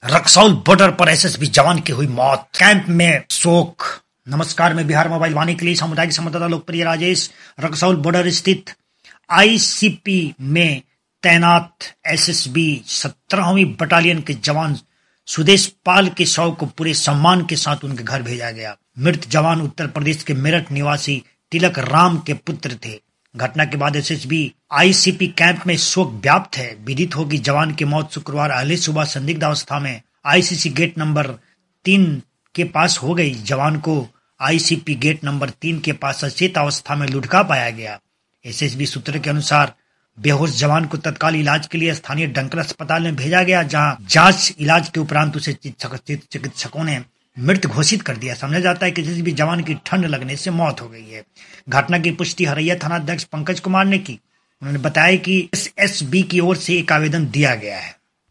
Raxaul border पर SSB जवान की हुई मौत, कैंप में शोक। नमस्कार, मैं बिहार मोबाइल वाणी के लिए सामुदायिक संवाददाता लोकप्रिय राजेश। रक्सौल बॉर्डर स्थित आईसीपी में तैनात एसएसबी 17वीं बटालियन के जवान सुदेश पाल के शव को पूरे सम्मान के साथ उनके घर भेजा गया। मृत जवान उत्तर प्रदेश के मेरठ निवासी तिलक राम के पुत्र थे। घटना के बाद एसएसबी आईसीपी कैंप में शोक व्याप्त है। विदित हो कि जवान की मौत शुक्रवार अहले सुबह संदिग्ध अवस्था में आईसीसी गेट नंबर 3 के पास हो गई। जवान को आईसीपी गेट नंबर 3 के पास अचेत अवस्था में लुढ़का पाया गया। एसएसबी सूत्र के अनुसार बेहोश जवान को तत्काल इलाज के लिए स्थानीय डंकल अस्पताल में भेजा गया, जहां जांच इलाज के उपरांत उसे चिकित्सकों ने मृत घोषित कर दिया। समझा जाता है कि किसी भी जवान की ठंड लगने से मौत हो गई है। घटना की पुष्टि हरैया थाना अध्यक्ष पंकज कुमार ने की। उन्होंने बताया कि एसएसबी की ओर से एक आवेदन दिया गया है।